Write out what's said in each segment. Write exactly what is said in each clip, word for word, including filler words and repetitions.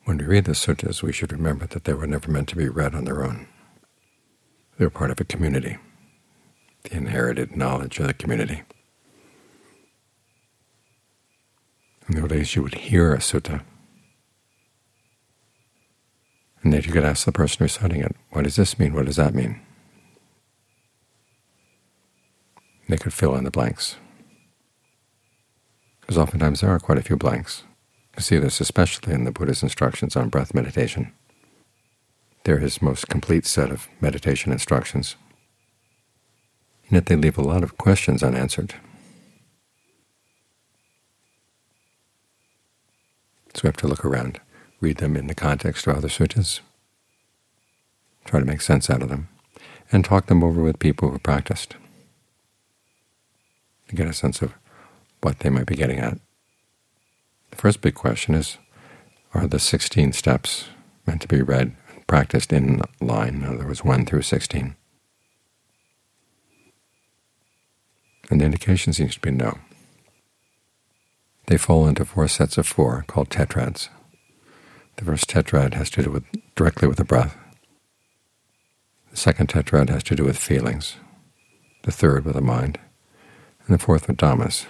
When we read the suttas, we should remember that they were never meant to be read on their own. They were part of a community, the inherited knowledge of the community. In the old days, you would hear a sutta, and then you could ask the person reciting it, what does this mean, what does that mean? They could fill in the blanks, because oftentimes there are quite a few blanks. You see this especially in the Buddha's instructions on breath meditation. They're his most complete set of meditation instructions, and yet they leave a lot of questions unanswered. So we have to look around, read them in the context of other suttas, try to make sense out of them, and talk them over with people who have practiced to get a sense of what they might be getting at. The first big question is, are the sixteen steps meant to be read and practiced in line? In other words, one through sixteen. And the indication seems to be no. They fall into four sets of four, called tetrads. The first tetrad has to do with directly with the breath. The second tetrad has to do with feelings. The third with the mind. And the fourth with dhammas.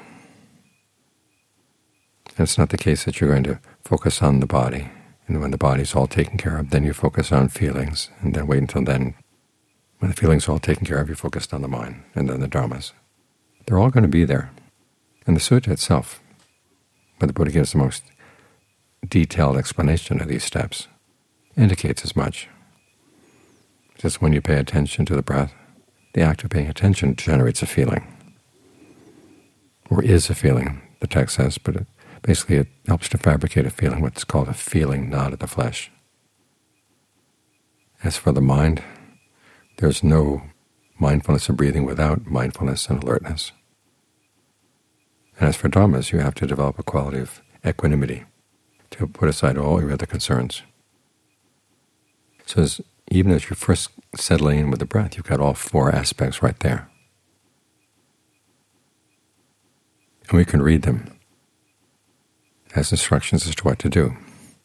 And it's not the case that you're going to focus on the body, and when the body's all taken care of, then you focus on feelings, and then wait until then, when the feelings are all taken care of, you focus on the mind, and then the dhammas. They're all going to be there. And the sutta itself, where the Buddha gives the most detailed explanation of these steps, indicates as much. Just when you pay attention to the breath, the act of paying attention generates a feeling, or is a feeling, the text says, but it, basically it helps to fabricate a feeling, what's called a feeling not of the flesh. As for the mind, there's no mindfulness of breathing without mindfulness and alertness. And as for dhammas, you have to develop a quality of equanimity to put aside all your other concerns. So as, even as you're first settling in with the breath, you've got all four aspects right there. And we can read them as instructions as to what to do.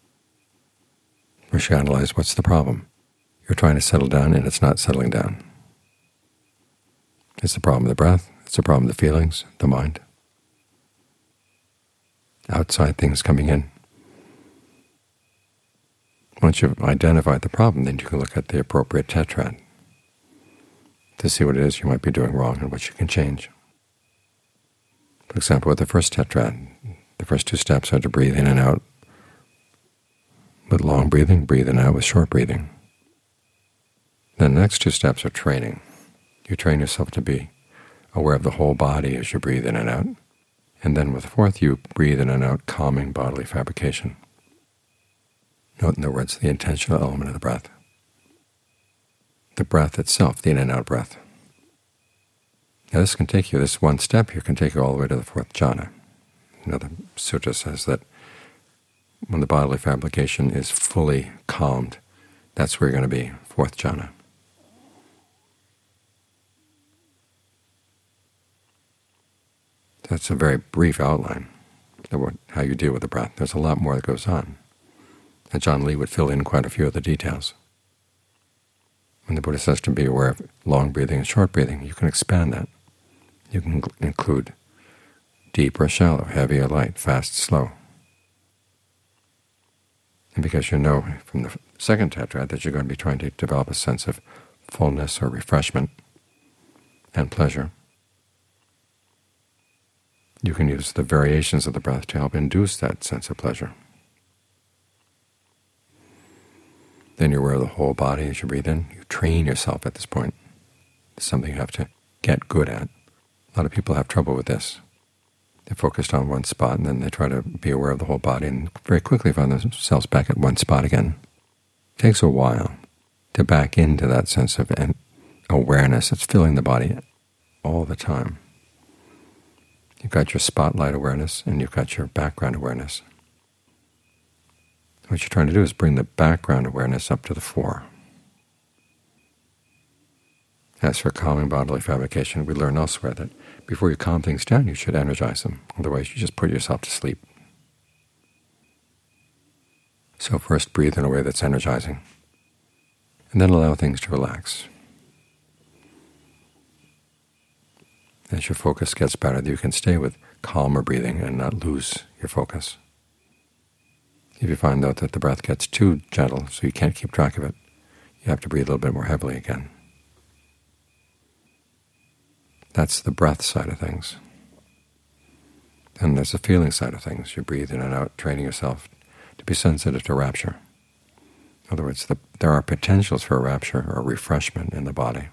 We should analyze what's the problem. You're trying to settle down and it's not settling down. It's the problem of the breath, it's the problem of the feelings, the mind. Outside things coming in. Once you've identified the problem, then you can look at the appropriate tetrad to see what it is you might be doing wrong and what you can change. For example, with the first tetrad, the first two steps are to breathe in and out with long breathing, breathe in and out with short breathing. Then the next two steps are training. You train yourself to be aware of the whole body as you breathe in and out. And then with the fourth, you breathe in and out, calming bodily fabrication. Note, in other words, the intentional element of the breath. The breath itself, the in and out breath. Now this can take you, this one step here can take you all the way to the fourth jhana. You know, the sutta says that when the bodily fabrication is fully calmed, that's where you're going to be, fourth jhana. That's a very brief outline of what, how you deal with the breath. There's a lot more that goes on. And John Lee would fill in quite a few of the details. When the Buddha says to be aware of long breathing and short breathing, you can expand that. You can include deep or shallow, heavy or light, fast, slow. And because you know from the second tetrad that you're going to be trying to develop a sense of fullness or refreshment and pleasure, you can use the variations of the breath to help induce that sense of pleasure. Then you're aware of the whole body as you breathe in. You train yourself at this point. It's something you have to get good at. A lot of people have trouble with this. They're focused on one spot, and then they try to be aware of the whole body, and very quickly find themselves back at one spot again. It takes a while to back into that sense of awareness that's filling the body all the time. You've got your spotlight awareness, and you've got your background awareness. What you're trying to do is bring the background awareness up to the fore. As for calming bodily fabrication, we learn elsewhere that before you calm things down, you should energize them. Otherwise, you just put yourself to sleep. So first breathe in a way that's energizing, and then allow things to relax. As your focus gets better, you can stay with calmer breathing and not lose your focus. If you find, though, that the breath gets too gentle, so you can't keep track of it, you have to breathe a little bit more heavily again. That's the breath side of things. Then there's the feeling side of things. You breathe in and out, training yourself to be sensitive to rapture. In other words, the, there are potentials for rapture or refreshment in the body.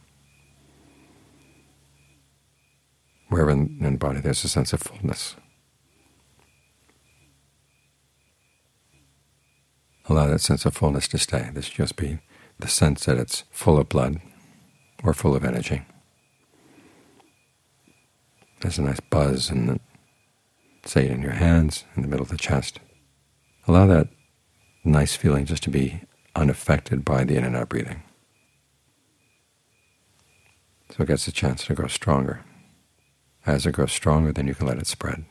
Wherever in, in the body there's a sense of fullness, allow that sense of fullness to stay. This should just be the sense that it's full of blood or full of energy. There's a nice buzz in the, say, in your hands, in the middle of the chest. Allow that nice feeling just to be unaffected by the in and out breathing, so it gets a chance to grow stronger. As it grows stronger, then you can let it spread.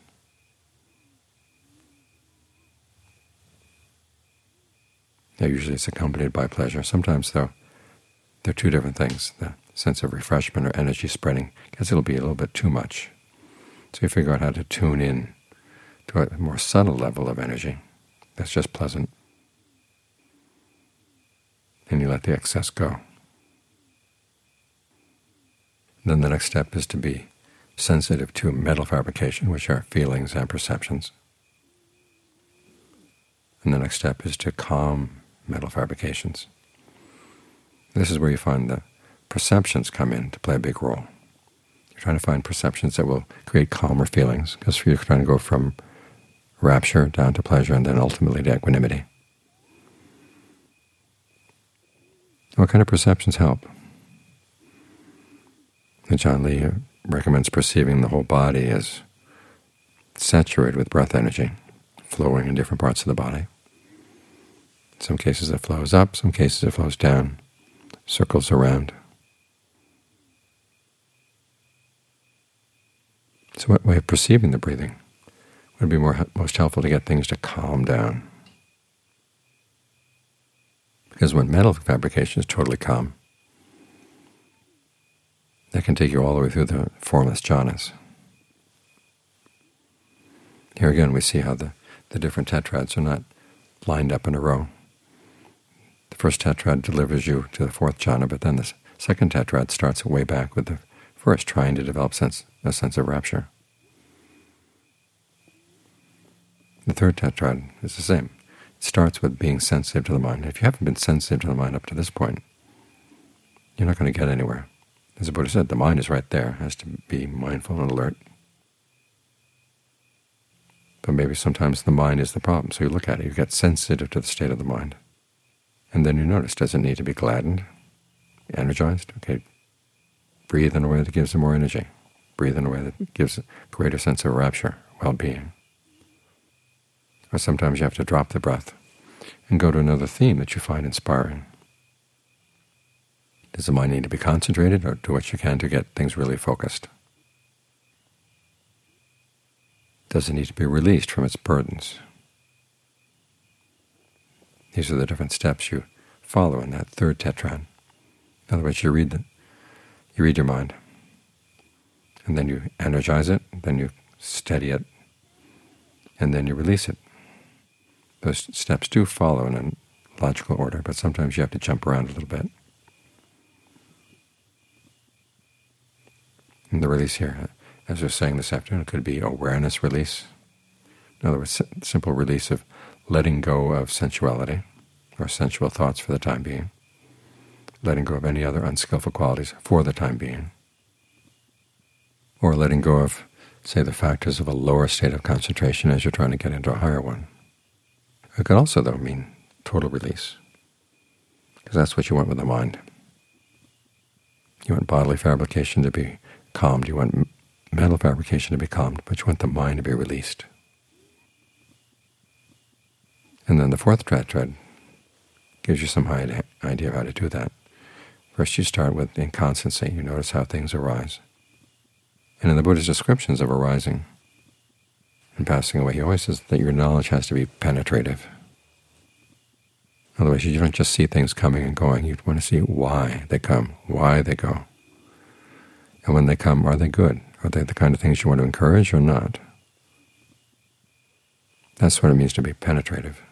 Now, usually it's accompanied by pleasure. Sometimes, though, they're two different things. The sense of refreshment or energy spreading, because it'll be a little bit too much. So you figure out how to tune in to a more subtle level of energy that's just pleasant, and you let the excess go. Then the next step is to be sensitive to mental fabrication, which are feelings and perceptions. And the next step is to calm mental fabrications. This is where you find the perceptions come in to play a big role. You're trying to find perceptions that will create calmer feelings, because you're trying to go from rapture down to pleasure and then ultimately to equanimity. What kind of perceptions help? And John Lee recommends perceiving the whole body as saturated with breath energy, flowing in different parts of the body. In some cases it flows up, some cases it flows down, circles around. So what way of perceiving the breathing would be more, most helpful to get things to calm down? Because when mental fabrication is totally calm, that can take you all the way through the formless jhanas. Here again we see how the, the different tetrads are not lined up in a row. The first tetrad delivers you to the fourth jhana, but then the second tetrad starts way back with the first, trying to develop sense, a sense of rapture. The third tetrad is the same. It starts with being sensitive to the mind. If you haven't been sensitive to the mind up to this point, you're not going to get anywhere. As the Buddha said, the mind is right there. It has to be mindful and alert. But maybe sometimes the mind is the problem. So you look at it, you get sensitive to the state of the mind. And then you notice, does it need to be gladdened, energized? Okay, breathe in a way that gives it more energy. Breathe in a way that gives a greater sense of rapture, well-being. Or sometimes you have to drop the breath and go to another theme that you find inspiring. Does the mind need to be concentrated, or do what you can to get things really focused? Does it need to be released from its burdens? These are the different steps you follow in that third tetrad. In other words, you read the, you read your mind, and then you energize it, then you steady it, and then you release it. Those steps do follow in a logical order, but sometimes you have to jump around a little bit. And the release here, as I was saying this afternoon, could be awareness release. In other words, simple release of letting go of sensuality or sensual thoughts for the time being, letting go of any other unskillful qualities for the time being, or letting go of, say, the factors of a lower state of concentration as you're trying to get into a higher one. It could also, though, mean total release, because that's what you want with the mind. You want bodily fabrication to be calmed, you want mental fabrication to be calmed, but you want the mind to be released. And then the fourth tetrad gives you some idea of how to do that. First you start with inconstancy. You notice how things arise. And in the Buddha's descriptions of arising and passing away, he always says that your knowledge has to be penetrative. Otherwise, you don't just see things coming and going. You want to see why they come, why they go. And when they come, are they good? Are they the kind of things you want to encourage or not? That's what it means to be penetrative.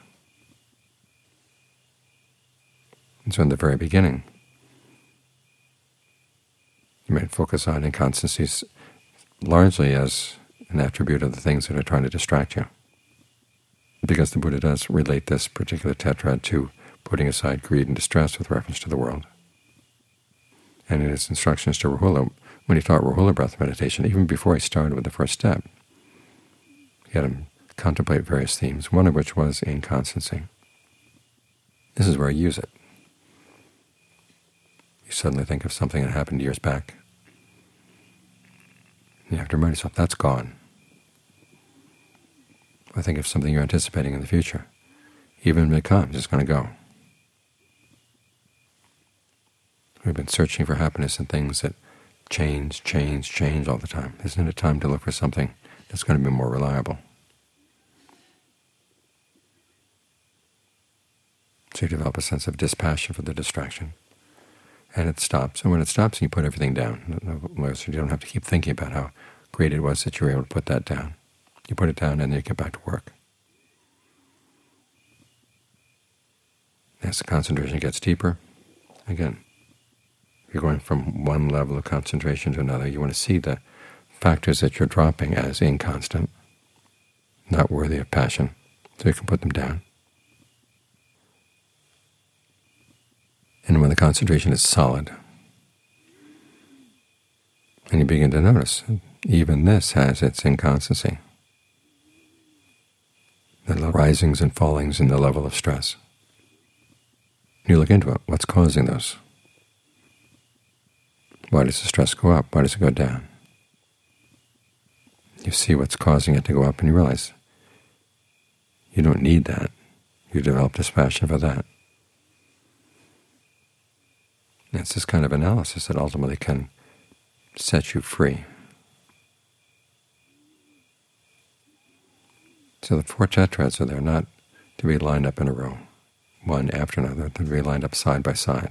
And so in the very beginning, you might focus on inconstancies largely as an attribute of the things that are trying to distract you, because the Buddha does relate this particular tetrad to putting aside greed and distress with reference to the world. And in his instructions to Rahula, when he taught Rahula breath meditation, even before he started with the first step, he had him contemplate various themes, one of which was inconstancy. This is where I use it. You suddenly think of something that happened years back. You have to remind yourself, that's gone. Or think of something you're anticipating in the future. Even when it comes, it's going to go. We've been searching for happiness in things that change, change, change all the time. Isn't it time to look for something that's going to be more reliable? So you develop a sense of dispassion for the distraction. And it stops. And when it stops, you put everything down. So you don't have to keep thinking about how great it was that you were able to put that down. You put it down and then you get back to work. As the concentration gets deeper, again, you're going from one level of concentration to another. You want to see the factors that you're dropping as inconstant, not worthy of passion, so you can put them down. And when the concentration is solid, and you begin to notice, even this has its inconstancy, the risings and fallings in the level of stress. You look into it. What's causing those? Why does the stress go up? Why does it go down? You see what's causing it to go up, and you realize you don't need that. You develop this passion for that. And it's this kind of analysis that ultimately can set you free. So the four tetrads are there not to be lined up in a row, one after another, to be lined up side by side.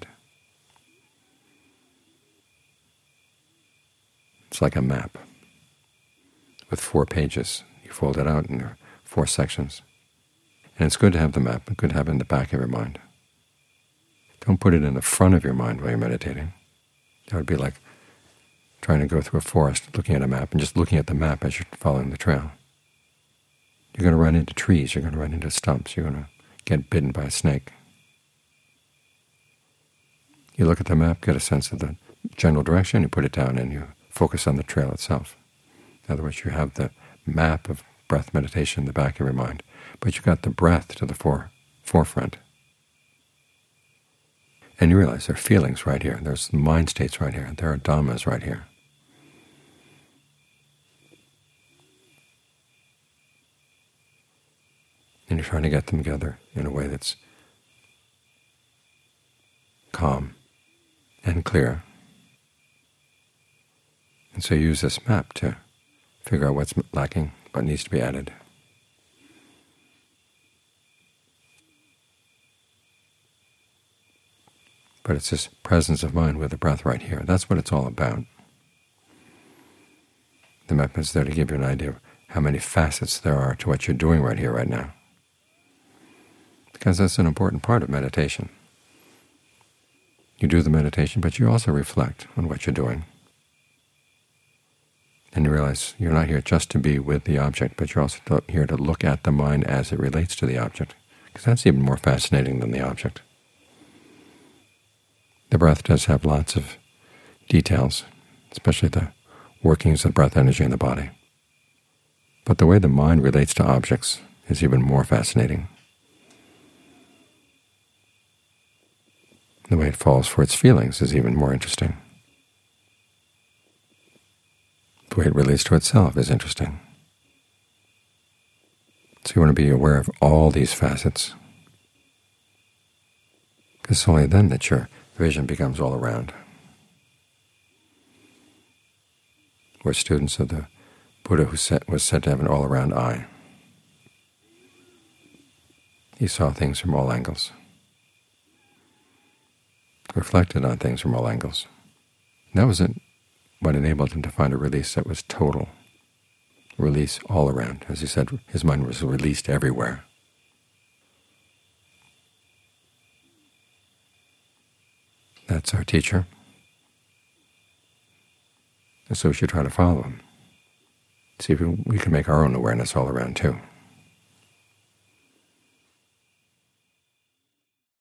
It's like a map with four pages. You fold it out and there are four sections. And it's good to have the map, but good to have it in the back of your mind. Don't put it in the front of your mind while you're meditating. That would be like trying to go through a forest, looking at a map, and just looking at the map as you're following the trail. You're going to run into trees, you're going to run into stumps, you're going to get bitten by a snake. You look at the map, get a sense of the general direction, you put it down, and you focus on the trail itself. In other words, you have the map of breath meditation in the back of your mind, but you've got the breath to the fore, forefront. And you realize there are feelings right here, there's mind states right here, there are dhammas right here. And you're trying to get them together in a way that's calm and clear. And so you use this map to figure out what's lacking, what needs to be added. But it's this presence of mind with the breath right here. That's what it's all about. The map is there to give you an idea of how many facets there are to what you're doing right here, right now. Because that's an important part of meditation. You do the meditation, but you also reflect on what you're doing. And you realize you're not here just to be with the object, but you're also here to look at the mind as it relates to the object, because that's even more fascinating than the object. The breath does have lots of details, especially the workings of breath energy in the body. But the way the mind relates to objects is even more fascinating. The way it falls for its feelings is even more interesting. The way it relates to itself is interesting. So you want to be aware of all these facets, because it's only then that your vision becomes all around. We're students of the Buddha who was said to have an all-around eye. He saw things from all angles. reflected on things from all angles. And that was it, what enabled him to find a release that was total, release all around. As he said, his mind was released everywhere. That's our teacher. And so we should try to follow him. See if we can make our own awareness all around too.